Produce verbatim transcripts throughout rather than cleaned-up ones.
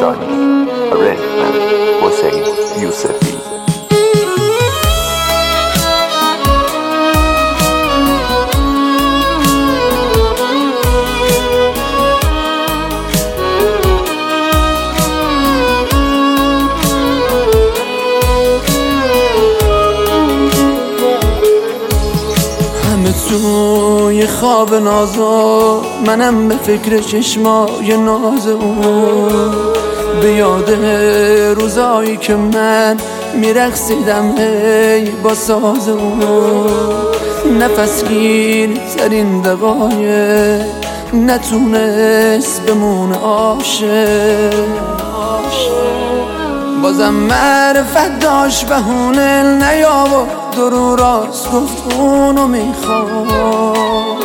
پاکستانی. Arrangement حسین یوسفی. توی خواب نازا منم به فکر چشمای ناز اون، به یاد روزایی که من میرقصیدم هی با ساز اون. نفس گیر ترین دقایق نتونست بمونه عاشق، بازم معرفت داشت بهونه نیاورد درو راست گفت اونو میخواد.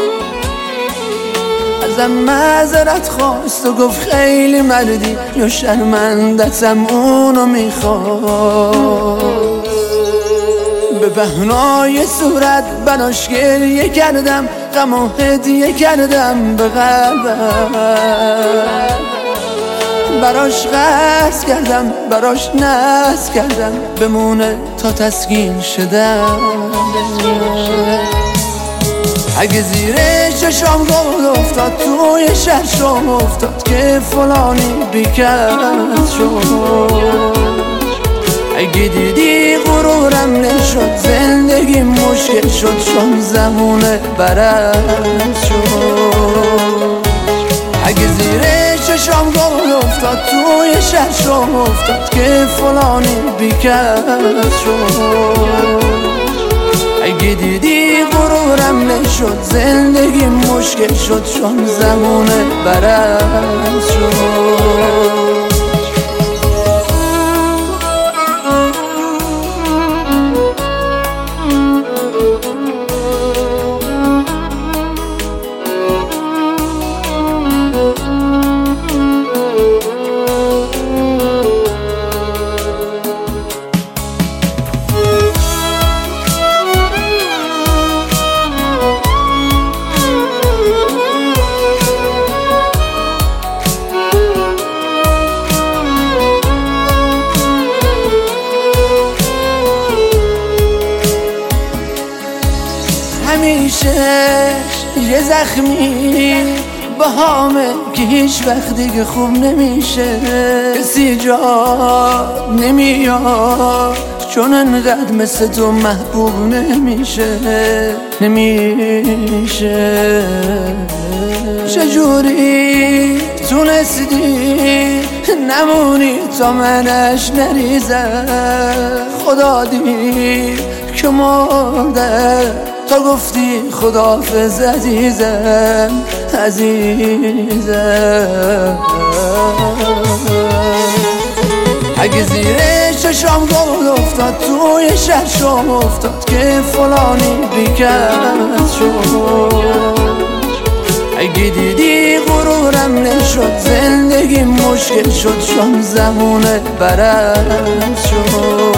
ازم معذرت خواست و گفت خیلی مردی یا شرمندتم اونو میخواد. به بهنای صورت براش گریه کردم، غم و هدیه کردم به قلبم، براش قصد کردم براش ناز کردم بمونه تا تسکین شدم. اگه زیر چشام گل افتاد توی شرشم افتاد که فلانی بیکس شد. اگه دیدی غرورم نشد زندگی مشکل شد چون زمونه برعکس شد. اگه زیر چشام گل افتاد توی شرشم افتاد که فلانی بیکس شد. اگه دیدی غرورم نشد زندگی مشکل شد چون زمونه برعکس شد. همیشه یه زخمی بهامه که هیچ وقت دیگه خوب نمیشه. کسی جا نمیاد چون انقدر مثل تو محبوب نمیشه نمیشه. چجوری تونستی نمونی تا منش نریزم؟ خدا دید که مرده تا گفتی خداحافظ عزیزم عزیزم. اگه زیر چشام گل افتاد توی شرشم افتاد که فلانی بیکس شد. اگه دیدی غرورم نشد زندگی مشکل شد چون زمونه برعکس شد.